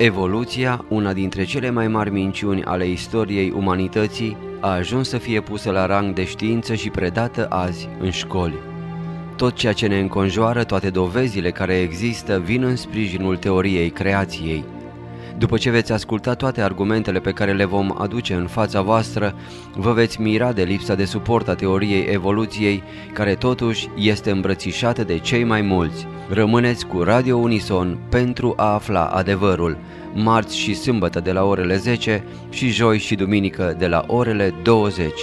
Evoluția, una dintre cele mai mari minciuni ale istoriei umanității, a ajuns să fie pusă la rang de știință și predată azi în școli. Tot ceea ce ne înconjoară, toate dovezile care există, vin în sprijinul teoriei creației. După ce veți asculta toate argumentele pe care le vom aduce în fața voastră, vă veți mira de lipsa de suport a teoriei evoluției, care totuși este îmbrățișată de cei mai mulți. Rămâneți cu Radio Unison pentru a afla adevărul, marți și sâmbătă de la orele 10 și joi și duminică de la orele 20.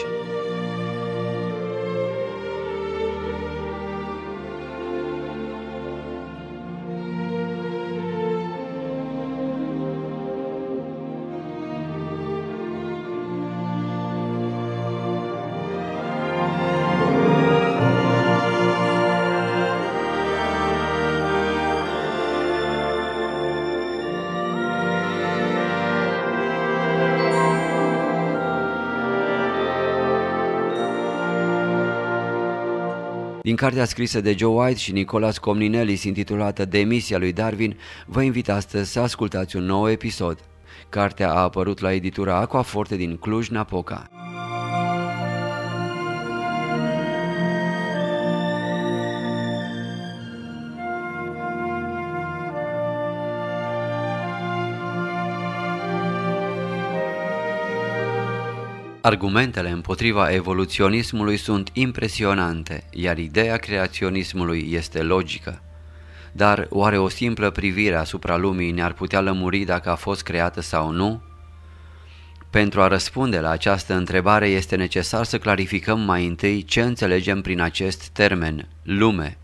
Din cartea scrisă de Joe White și Nicholas Komnenelis, intitulată Demisia lui Darwin, vă invit astăzi să ascultați un nou episod. Cartea a apărut la editura Aquaforte din Cluj-Napoca. Argumentele împotriva evoluționismului sunt impresionante, iar ideea creaționismului este logică. Dar oare o simplă privire asupra lumii ne-ar putea lămuri dacă a fost creată sau nu? Pentru a răspunde la această întrebare este necesar să clarificăm mai întâi ce înțelegem prin acest termen, lume.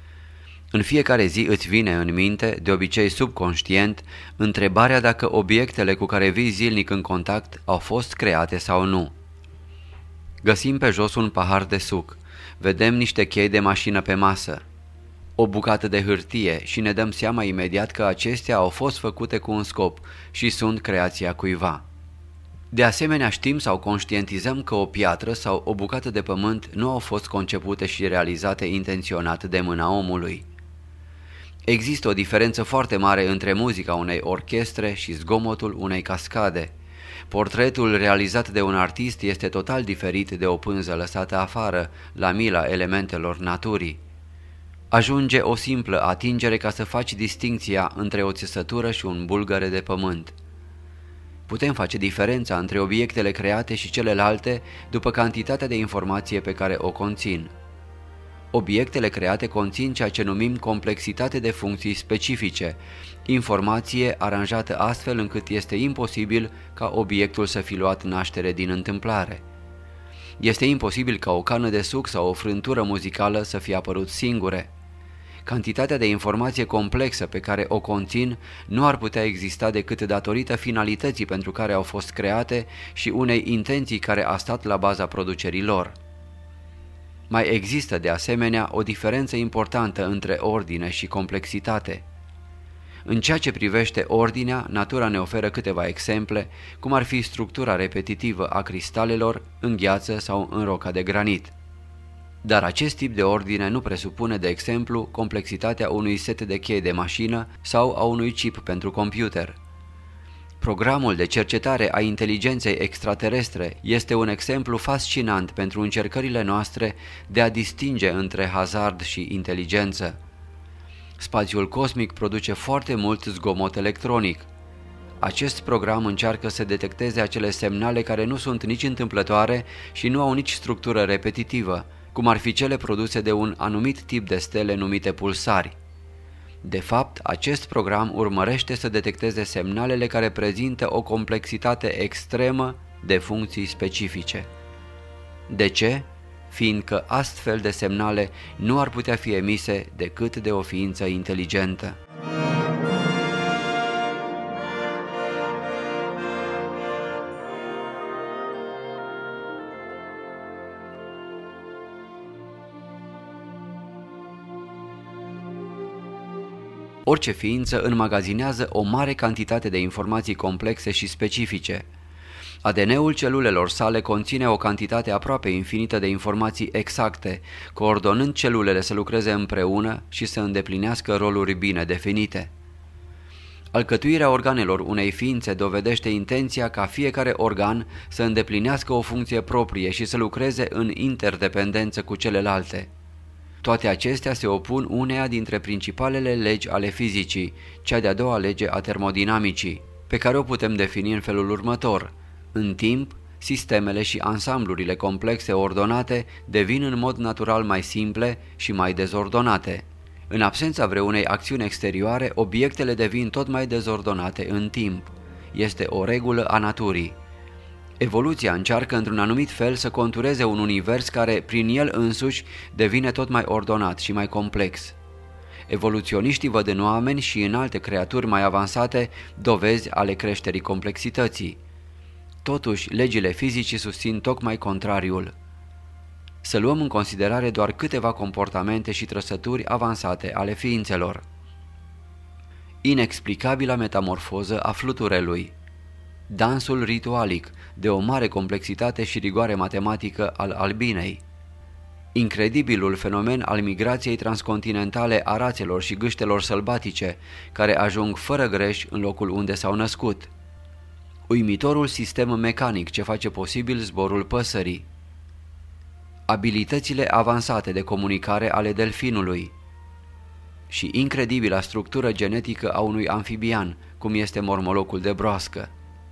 În fiecare zi îți vine în minte, de obicei subconștient, întrebarea dacă obiectele cu care vii zilnic în contact au fost create sau nu. Găsim pe jos un pahar de suc, vedem niște chei de mașină pe masă, o bucată de hârtie și ne dăm seama imediat că acestea au fost făcute cu un scop și sunt creația cuiva. De asemenea, știm sau conștientizăm că o piatră sau o bucată de pământ nu au fost concepute și realizate intenționat de mâna omului. Există o diferență foarte mare între muzica unei orchestre și zgomotul unei cascade. Portretul realizat de un artist este total diferit de o pânză lăsată afară, la mila elementelor naturii. Ajunge o simplă atingere ca să faci distincția între o țesătură și un bulgăre de pământ. Putem face diferența între obiectele create și celelalte după cantitatea de informație pe care o conțin. Obiectele create conțin ceea ce numim complexitate de funcții specifice, informație aranjată astfel încât este imposibil ca obiectul să fi luat naștere din întâmplare. Este imposibil ca o cană de suc sau o frântură muzicală să fie apărut singure. Cantitatea de informație complexă pe care o conțin nu ar putea exista decât datorită finalității pentru care au fost create și unei intenții care a stat la baza producerii lor. Mai există de asemenea o diferență importantă între ordine și complexitate. În ceea ce privește ordinea, natura ne oferă câteva exemple, cum ar fi structura repetitivă a cristalelor în gheață sau în roca de granit. Dar acest tip de ordine nu presupune, de exemplu, complexitatea unui set de chei de mașină sau a unui chip pentru computer. Programul de cercetare a inteligenței extraterestre este un exemplu fascinant pentru încercările noastre de a distinge între hazard și inteligență. Spațiul cosmic produce foarte mult zgomot electronic. Acest program încearcă să detecteze acele semnale care nu sunt nici întâmplătoare și nu au nici structură repetitivă, cum ar fi cele produse de un anumit tip de stele numite pulsari. De fapt, acest program urmărește să detecteze semnalele care prezintă o complexitate extremă de funcții specifice. De ce? Fiindcă astfel de semnale nu ar putea fi emise decât de o ființă inteligentă. Orice ființă înmagazinează o mare cantitate de informații complexe și specifice. ADN-ul celulelor sale conține o cantitate aproape infinită de informații exacte, coordonând celulele să lucreze împreună și să îndeplinească roluri bine definite. Alcătuirea organelor unei ființe dovedește intenția ca fiecare organ să îndeplinească o funcție proprie și să lucreze în interdependență cu celelalte. Toate acestea se opun uneia dintre principalele legi ale fizicii, cea de-a doua lege a termodinamicii, pe care o putem defini în felul următor. În timp, sistemele și ansamblurile complexe ordonate devin în mod natural mai simple și mai dezordonate. În absența vreunei acțiuni exterioare, obiectele devin tot mai dezordonate în timp. Este o regulă a naturii. Evoluția încearcă într-un anumit fel să contureze un univers care, prin el însuși, devine tot mai ordonat și mai complex. Evoluționiștii văd în oameni și în alte creaturi mai avansate dovezi ale creșterii complexității. Totuși, legile fizicii susțin tocmai contrariul. Să luăm în considerare doar câteva comportamente și trăsături avansate ale ființelor. Inexplicabila metamorfoză a fluturelui. Dansul ritualic, de o mare complexitate și rigoare matematică al albinei. Incredibilul fenomen al migrației transcontinentale a rațelor și gâștelor sălbatice, care ajung fără greș în locul unde s-au născut. Uimitorul sistem mecanic ce face posibil zborul păsării. Abilitățile avansate de comunicare ale delfinului. Și incredibila structură genetică a unui amfibian, cum este mormolocul de broască.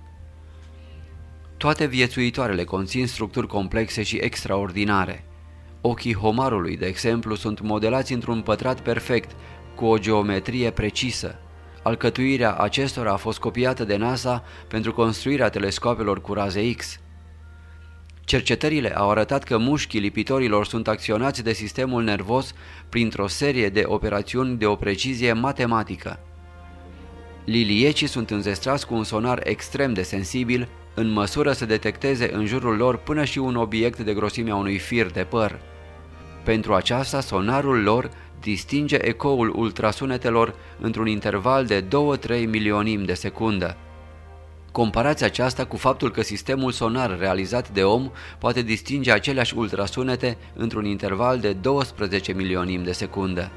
Toate viețuitoarele conțin structuri complexe și extraordinare. Ochii homarului, de exemplu, sunt modelați într-un pătrat perfect, cu o geometrie precisă. Alcătuirea acestora a fost copiată de NASA pentru construirea telescopelor cu raze X. Cercetările au arătat că mușchii lipitorilor sunt acționați de sistemul nervos printr-o serie de operațiuni de o precizie matematică. Liliecii sunt înzestrați cu un sonar extrem de sensibil, în măsură să detecteze în jurul lor până și un obiect de grosimea unui fir de păr. Pentru aceasta, sonarul lor distinge ecoul ultrasunetelor într-un interval de 2-3 milionimi de secundă. Comparați aceasta cu faptul că sistemul sonar realizat de om poate distinge aceleași ultrasunete într-un interval de 12 milionimi de secundă.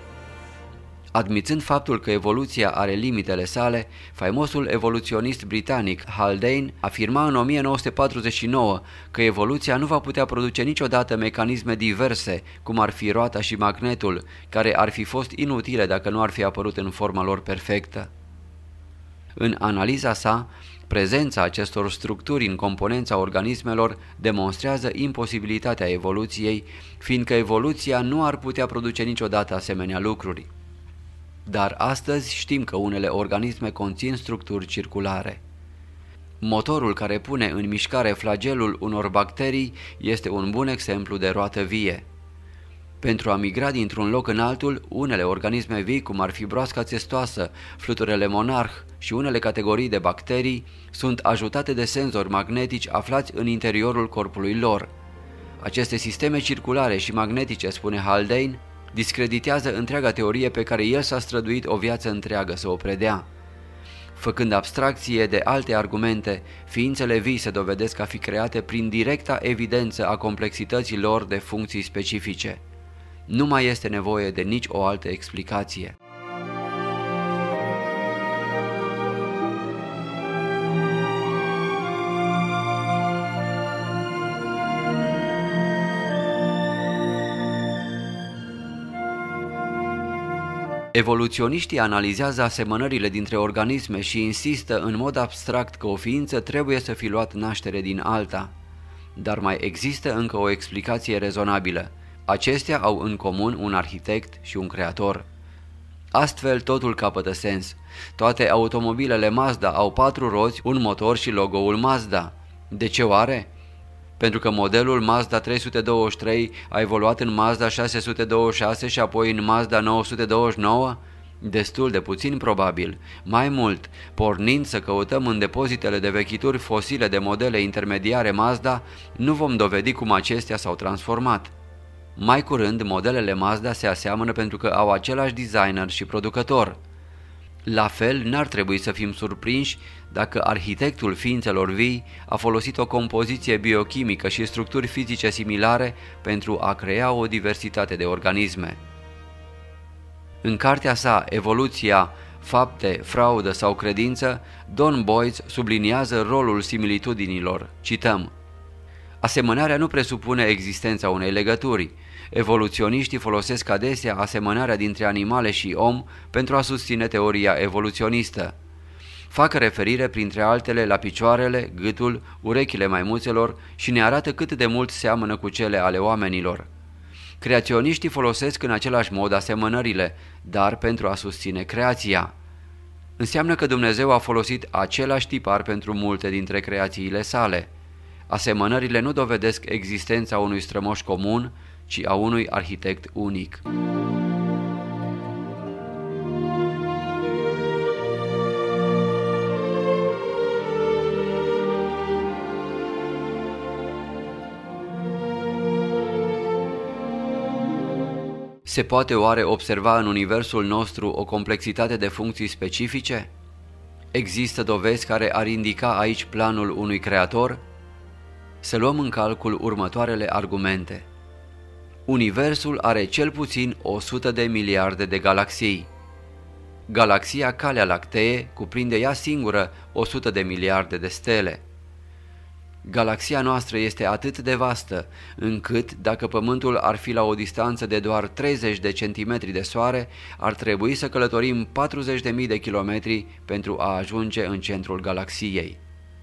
Admițând faptul că evoluția are limitele sale, faimosul evoluționist britanic Haldane afirma în 1949 că evoluția nu va putea produce niciodată mecanisme diverse, cum ar fi roata și magnetul, care ar fi fost inutile dacă nu ar fi apărut în forma lor perfectă. În analiza sa, prezența acestor structuri în componența organismelor demonstrează imposibilitatea evoluției, fiindcă evoluția nu ar putea produce niciodată asemenea lucruri. Dar astăzi știm că unele organisme conțin structuri circulare. Motorul care pune în mișcare flagelul unor bacterii este un bun exemplu de roată vie. Pentru a migra dintr-un loc în altul, unele organisme vii, cum ar fi broasca țestoasă, fluturele monarh și unele categorii de bacterii, sunt ajutate de senzori magnetici aflați în interiorul corpului lor. Aceste sisteme circulare și magnetice, spune Haldane, discreditează întreaga teorie pe care el s-a străduit o viață întreagă să o predea. Făcând abstracție de alte argumente, ființele vii se dovedesc a fi create prin directa evidență a complexității lor de funcții specifice. Nu mai este nevoie de nici o altă explicație. Evoluționiștii analizează asemănările dintre organisme și insistă în mod abstract că o ființă trebuie să fi luat naștere din alta. Dar mai există încă o explicație rezonabilă. Acestea au în comun un arhitect și un creator. Astfel totul capătă sens. Toate automobilele Mazda au 4 roți, un motor și logo-ul Mazda. De ce oare? Pentru că modelul Mazda 323 a evoluat în Mazda 626 și apoi în Mazda 929? Destul de puțin probabil. Mai mult, pornind să căutăm în depozitele de vechituri fosile de modele intermediare Mazda, nu vom dovedi cum acestea s-au transformat. Mai curând, modelele Mazda se aseamănă pentru că au același designer și producător. La fel, n-ar trebui să fim surprinși dacă arhitectul ființelor vii a folosit o compoziție biochimică și structuri fizice similare pentru a crea o diversitate de organisme. În cartea sa, Evoluția, fapte, fraudă sau credință, Don Boyce subliniază rolul similitudinilor. Cităm: asemănarea nu presupune existența unei legături. Evoluționiștii folosesc adesea asemănarea dintre animale și om pentru a susține teoria evoluționistă. Fac referire printre altele la picioarele, gâtul, urechile maimuțelor și ne arată cât de mult seamănă cu cele ale oamenilor. Creaționiștii folosesc în același mod asemănările, dar pentru a susține creația. Înseamnă că Dumnezeu a folosit același tipar pentru multe dintre creațiile sale. Asemănările nu dovedesc existența unui strămoș comun, ci a unui arhitect unic. Se poate oare observa în universul nostru o complexitate de funcții specifice? Există dovezi care ar indica aici planul unui creator? Să luăm în calcul următoarele argumente. Universul are cel puțin 100 de miliarde de galaxii. Galaxia Calea Lactee cuprinde ea singură 100 de miliarde de stele. Galaxia noastră este atât de vastă, încât, dacă Pământul ar fi la o distanță de doar 30 de centimetri de soare, ar trebui să călătorim 40.000 de kilometri pentru a ajunge în centrul galaxiei.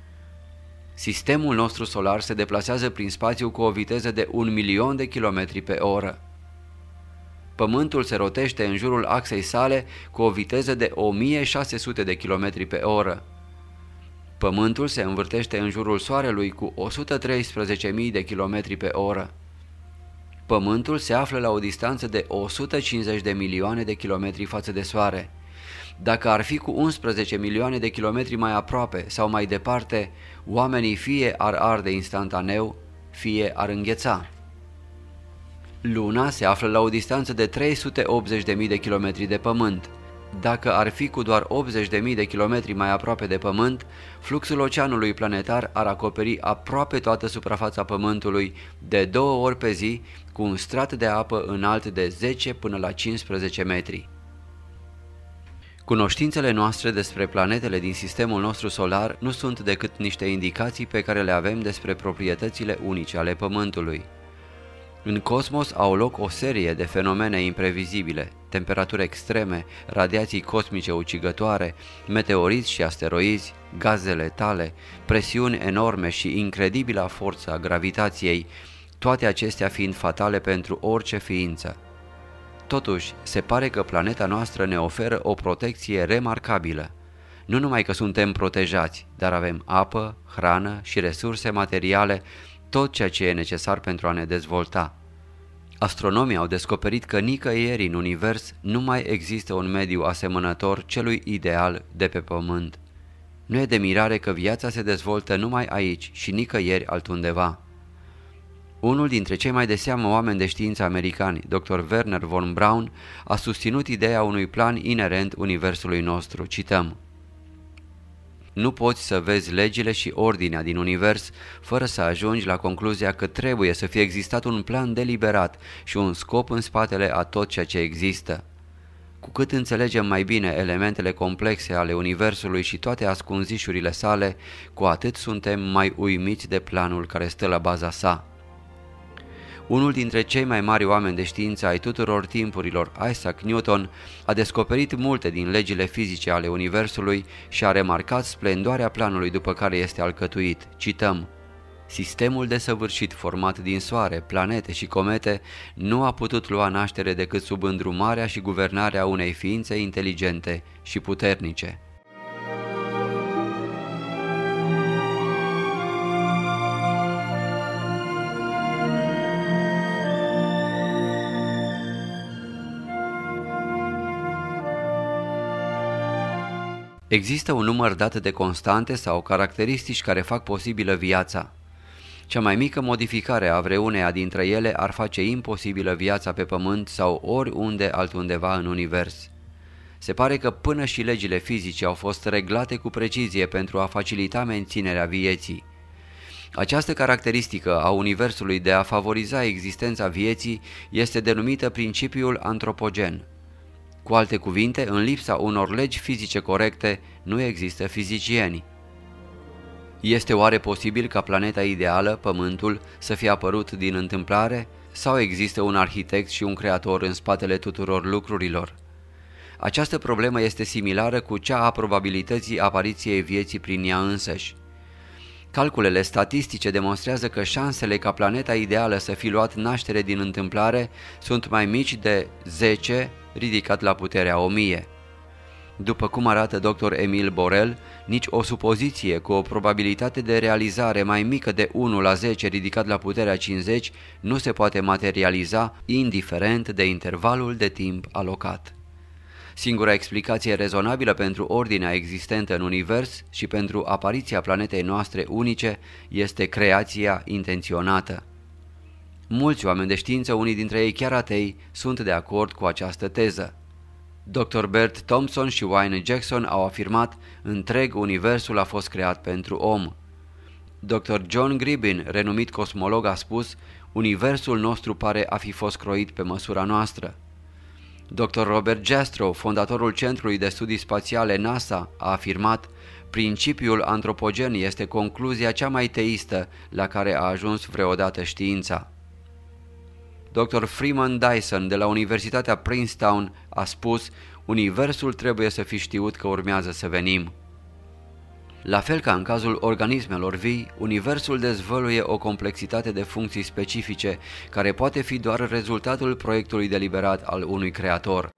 Sistemul nostru solar se deplasează prin spațiu cu o viteză de 1.000.000 de kilometri pe oră. Pământul se rotește în jurul axei sale cu o viteză de 1.600 de kilometri pe oră. Pământul se învârtește în jurul Soarelui cu 113.000 de kilometri pe oră. Pământul se află la o distanță de 150 de milioane de kilometri față de Soare. Dacă ar fi cu 11 milioane de kilometri mai aproape sau mai departe, oamenii fie ar arde instantaneu, fie ar îngheța. Luna se află la o distanță de 380.000 de kilometri de Pământ. Dacă ar fi cu doar 80.000 de kilometri mai aproape de Pământ, fluxul oceanului planetar ar acoperi aproape toată suprafața Pământului de 2 ori pe zi, cu un strat de apă înalt de 10 până la 15 metri. Cunoștințele noastre despre planetele din sistemul nostru solar nu sunt decât niște indicații pe care le avem despre proprietățile unice ale Pământului. În cosmos au loc o serie de fenomene imprevizibile, temperaturi extreme, radiații cosmice ucigătoare, meteoriți și asteroizi, gaze letale, presiuni enorme și incredibila forță a gravitației, toate acestea fiind fatale pentru orice ființă. Totuși, se pare că planeta noastră ne oferă o protecție remarcabilă. Nu numai că suntem protejați, dar avem apă, hrană și resurse materiale, tot ceea ce e necesar pentru a ne dezvolta. Astronomii au descoperit că nicăieri în univers nu mai există un mediu asemănător celui ideal de pe Pământ. Nu e de mirare că viața se dezvoltă numai aici și nicăieri altundeva. Unul dintre cei mai de seamă oameni de știință americani, dr. Wernher von Braun, a susținut ideea unui plan inerent universului nostru. Cităm: nu poți să vezi legile și ordinea din univers fără să ajungi la concluzia că trebuie să fie existat un plan deliberat și un scop în spatele a tot ceea ce există. Cu cât înțelegem mai bine elementele complexe ale universului și toate ascunzișurile sale, cu atât suntem mai uimiți de planul care stă la baza sa. Unul dintre cei mai mari oameni de știință ai tuturor timpurilor, Isaac Newton, a descoperit multe din legile fizice ale universului și a remarcat splendoarea planului după care este alcătuit. Cităm: sistemul desăvârșit format din soare, planete și comete nu a putut lua naștere decât sub îndrumarea și guvernarea unei ființe inteligente și puternice. Există un număr dat de constante sau caracteristici care fac posibilă viața. Cea mai mică modificare a vreuneia dintre ele ar face imposibilă viața pe Pământ sau oriunde altundeva în univers. Se pare că până și legile fizice au fost reglate cu precizie pentru a facilita menținerea vieții. Această caracteristică a universului de a favoriza existența vieții este denumită principiul antropogen. Cu alte cuvinte, în lipsa unor legi fizice corecte, nu există fizicieni. Este oare posibil ca planeta ideală, Pământul, să fie apărut din întâmplare? Sau există un arhitect și un creator în spatele tuturor lucrurilor? Această problemă este similară cu cea a probabilității apariției vieții prin ea însăși. Calculele statistice demonstrează că șansele ca planeta ideală să fi luat naștere din întâmplare sunt mai mici de 10 ridicat la puterea 1000. După cum arată dr. Emil Borel, nici o supoziție cu o probabilitate de realizare mai mică de 1 la 10 ridicat la puterea 50 nu se poate materializa indiferent de intervalul de timp alocat. Singura explicație rezonabilă pentru ordinea existentă în univers și pentru apariția planetei noastre unice este creația intenționată. Mulți oameni de știință, unii dintre ei chiar atei, sunt de acord cu această teză. Dr. Bert Thompson și Wayne Jackson au afirmat: întreg universul a fost creat pentru om. Dr. John Gribbin, renumit cosmolog, a spus: universul nostru pare a fi fost croit pe măsura noastră. Dr. Robert Jastrow, fondatorul Centrului de Studii Spațiale NASA, a afirmat: principiul antropogen este concluzia cea mai teistă la care a ajuns vreodată știința. Dr. Freeman Dyson de la Universitatea Princeton a spus: universul trebuie să fi știut că urmează să venim. La fel ca în cazul organismelor vii, universul dezvăluie o complexitate de funcții specifice, care poate fi doar rezultatul proiectului deliberat al unui creator.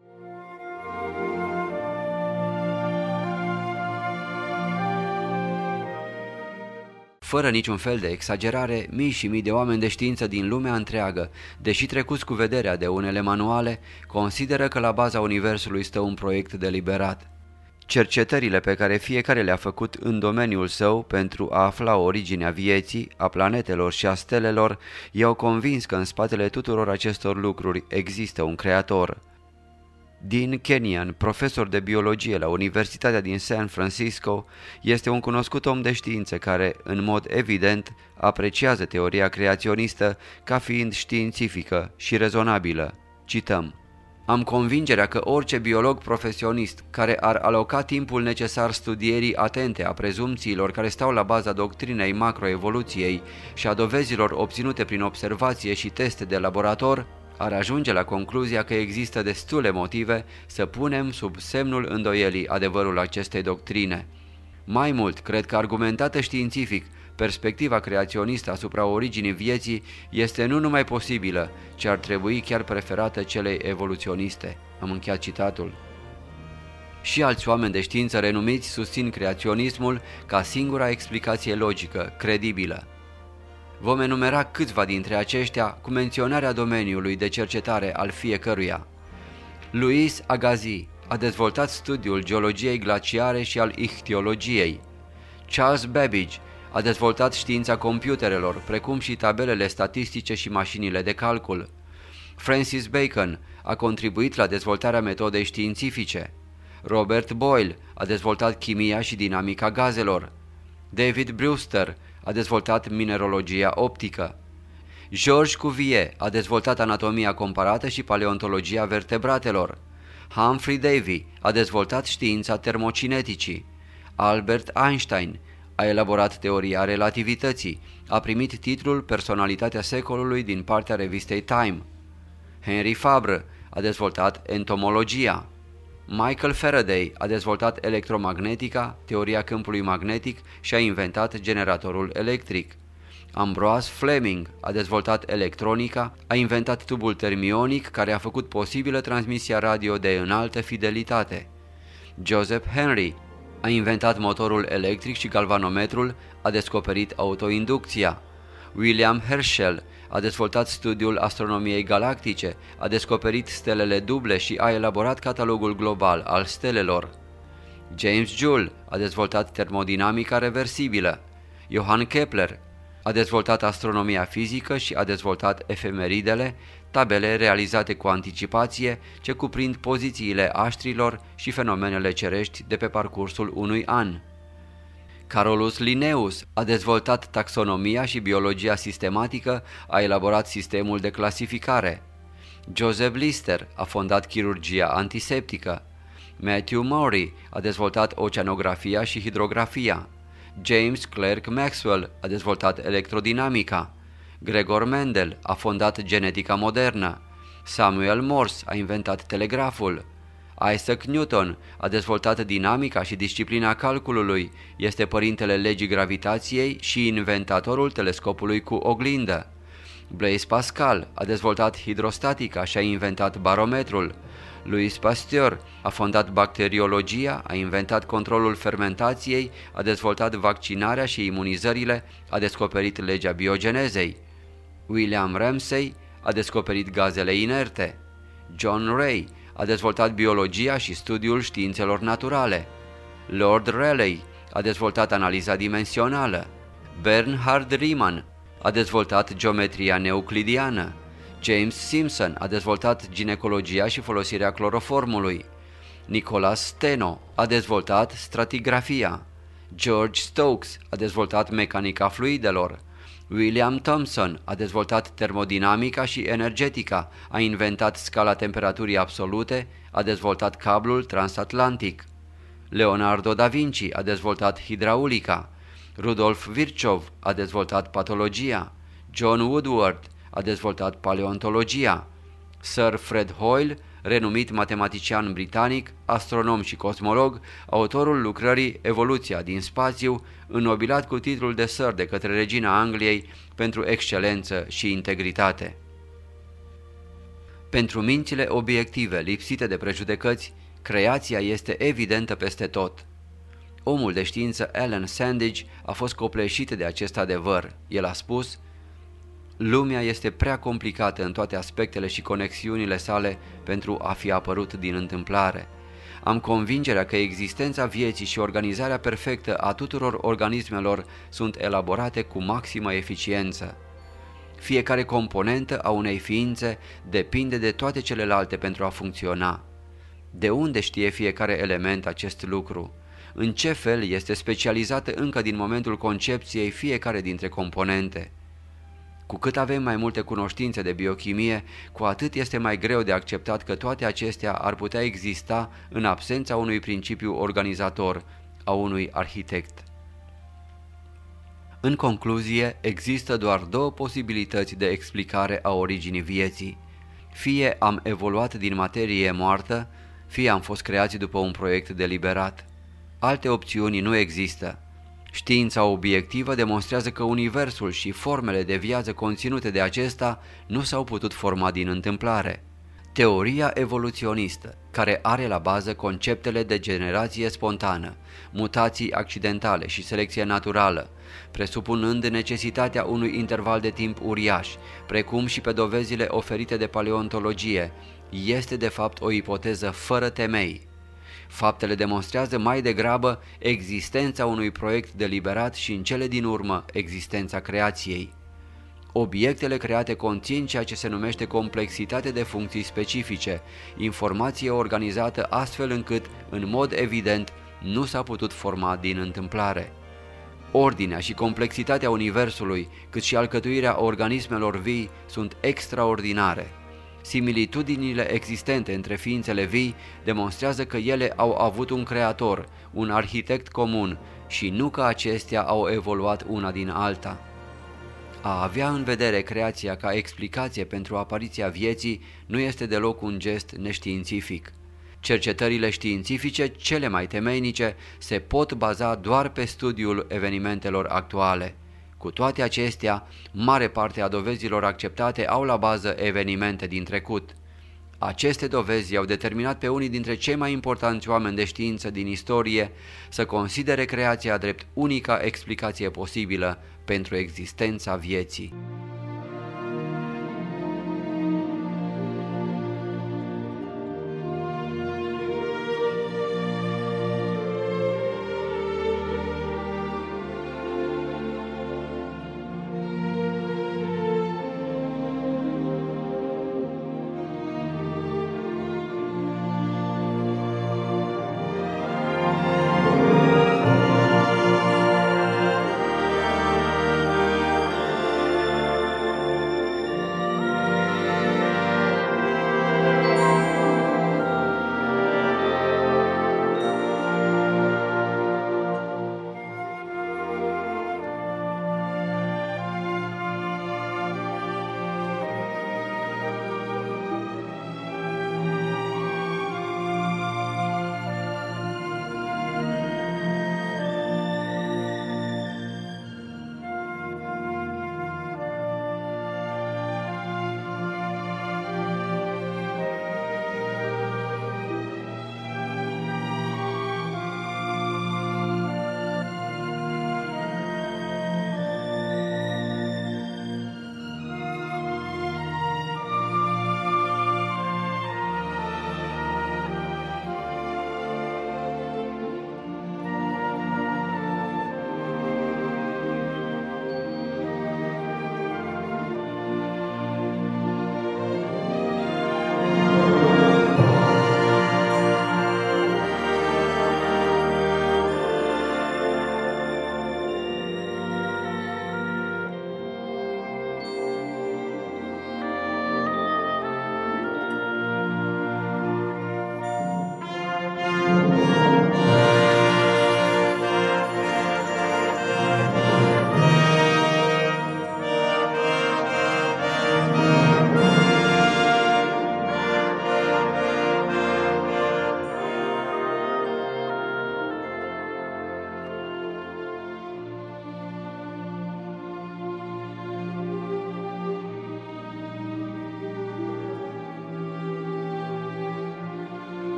Fără niciun fel de exagerare, mii și mii de oameni de știință din lumea întreagă, deși trecuți cu vederea de unele manuale, consideră că la baza universului stă un proiect deliberat. Cercetările pe care fiecare le-a făcut în domeniul său pentru a afla originea vieții, a planetelor și a stelelor, i-au convins că în spatele tuturor acestor lucruri există un creator. Dean Kenyon, profesor de biologie la Universitatea din San Francisco, este un cunoscut om de știință care, în mod evident, apreciază teoria creaționistă ca fiind științifică și rezonabilă. Cităm: am convingerea că orice biolog profesionist care ar aloca timpul necesar studierii atente a prezumțiilor care stau la baza doctrinei macroevoluției și a dovezilor obținute prin observație și teste de laborator, ar ajunge la concluzia că există destule motive să punem sub semnul îndoielii adevărul acestei doctrine. Mai mult, cred că argumentată științific, perspectiva creaționistă asupra originii vieții este nu numai posibilă, ci ar trebui chiar preferată celei evoluționiste. Am încheiat citatul. Și alți oameni de știință renumiți susțin creaționismul ca singura explicație logică, credibilă. Vom enumera câțiva dintre aceștia cu menționarea domeniului de cercetare al fiecăruia. Louis Agassiz a dezvoltat studiul geologiei glaciare și al ichtiologiei. Charles Babbage a dezvoltat știința computerelor, precum și tabelele statistice și mașinile de calcul. Francis Bacon a contribuit la dezvoltarea metodei științifice. Robert Boyle a dezvoltat chimia și dinamica gazelor. David Brewster a dezvoltat mineralogia optică. Georges Cuvier a dezvoltat anatomia comparată și paleontologia vertebratelor. Humphrey Davy a dezvoltat știința termocineticii. Albert Einstein a elaborat teoria relativității, a primit titlul Personalitatea secolului din partea revistei Time. Henry Fabre a dezvoltat entomologia. Michael Faraday a dezvoltat electromagnetica, teoria câmpului magnetic și a inventat generatorul electric. Ambrose Fleming a dezvoltat electronica, a inventat tubul termionic care a făcut posibilă transmisia radio de înaltă fidelitate. Joseph Henry a inventat motorul electric și galvanometrul, a descoperit autoinducția. William Herschel a dezvoltat studiul astronomiei galactice, a descoperit stelele duble și a elaborat catalogul global al stelelor. James Joule a dezvoltat termodinamica reversibilă. Johann Kepler a dezvoltat astronomia fizică și a dezvoltat efemeridele, tabele realizate cu anticipație ce cuprind pozițiile aștrilor și fenomenele cerești de pe parcursul unui an. Carolus Linnaeus a dezvoltat taxonomia și biologia sistematică, a elaborat sistemul de clasificare. Joseph Lister a fondat chirurgia antiseptică. Matthew Maury a dezvoltat oceanografia și hidrografia. James Clerk Maxwell a dezvoltat electrodinamica. Gregor Mendel a fondat genetica modernă. Samuel Morse a inventat telegraful. Isaac Newton a dezvoltat dinamica și disciplina calculului, este părintele legii gravitației și inventatorul telescopului cu oglindă. Blaise Pascal a dezvoltat hidrostatica și a inventat barometrul. Louis Pasteur a fondat bacteriologia, a inventat controlul fermentației, a dezvoltat vaccinarea și imunizările, a descoperit legea biogenezei. William Ramsay a descoperit gazele inerte. John Ray a dezvoltat biologia și studiul științelor naturale. Lord Rayleigh a dezvoltat analiza dimensională. Bernhard Riemann a dezvoltat geometria neuclidiană. James Simpson a dezvoltat ginecologia și folosirea cloroformului. Nicholas Steno a dezvoltat stratigrafia. George Stokes a dezvoltat mecanica fluidelor. William Thomson a dezvoltat termodinamica și energetica, a inventat scala temperaturii absolute, a dezvoltat cablul transatlantic. Leonardo da Vinci a dezvoltat hidraulica. Rudolf Virchow a dezvoltat patologia. John Woodward a dezvoltat paleontologia. Sir Fred Hoyle, renumit matematician britanic, astronom și cosmolog, autorul lucrării Evoluția din spațiu, înnobilat cu titlul de Sir de către regina Angliei pentru excelență și integritate. Pentru mințile obiective lipsite de prejudecăți, creația este evidentă peste tot. Omul de știință Alan Sandage a fost copleșit de acest adevăr. El a spus: lumea este prea complicată în toate aspectele și conexiunile sale pentru a fi apărut din întâmplare. Am convingerea că existența vieții și organizarea perfectă a tuturor organismelor sunt elaborate cu maximă eficiență. Fiecare componentă a unei ființe depinde de toate celelalte pentru a funcționa. De unde știe fiecare element acest lucru? În ce fel este specializată încă din momentul concepției fiecare dintre componente? Cu cât avem mai multe cunoștințe de biochimie, cu atât este mai greu de acceptat că toate acestea ar putea exista în absența unui principiu organizator, a unui arhitect. În concluzie, există doar două posibilități de explicare a originii vieții. Fie am evoluat din materie moartă, fie am fost creați după un proiect deliberat. Alte opțiuni nu există. Știința obiectivă demonstrează că universul și formele de viață conținute de acesta nu s-au putut forma din întâmplare. Teoria evoluționistă, care are la bază conceptele de generație spontană, mutații accidentale și selecție naturală, presupunând necesitatea unui interval de timp uriaș, precum și pe dovezile oferite de paleontologie, este de fapt o ipoteză fără temei. Faptele demonstrează mai degrabă existența unui proiect deliberat și în cele din urmă existența creației. Obiectele create conțin ceea ce se numește complexitate de funcții specifice, informație organizată astfel încât, în mod evident, nu s-a putut forma din întâmplare. Ordinea și complexitatea universului, cât și alcătuirea organismelor vii, sunt extraordinare. Similitudinile existente între ființele vii demonstrează că ele au avut un creator, un arhitect comun și nu că acestea au evoluat una din alta. A avea în vedere creația ca explicație pentru apariția vieții nu este deloc un gest neștiințific. Cercetările științifice cele mai temeinice se pot baza doar pe studiul evenimentelor actuale. Cu toate acestea, mare parte a dovezilor acceptate au la bază evenimente din trecut. Aceste dovezi au determinat pe unii dintre cei mai importanți oameni de știință din istorie să considere creația drept unica explicație posibilă pentru existența vieții.